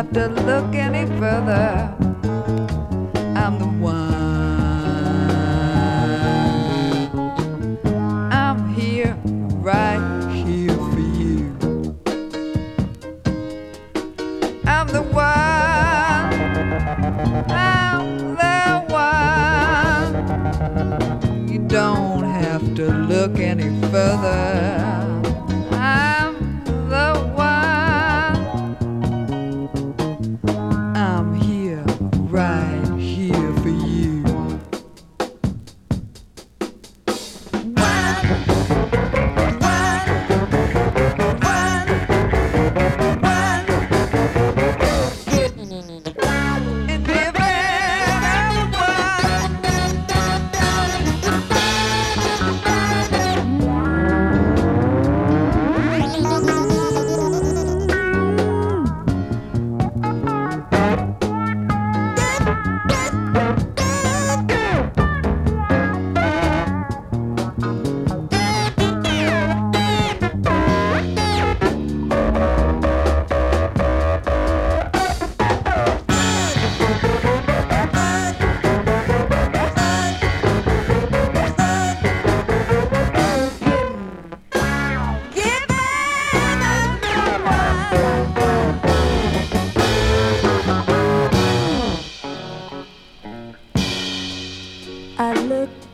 have to look any further. I'm the one. I'm here, right here for you. I'm the one. I'm the one. You don't have to look any further. I'm the one. I'm here, right here for you. I looked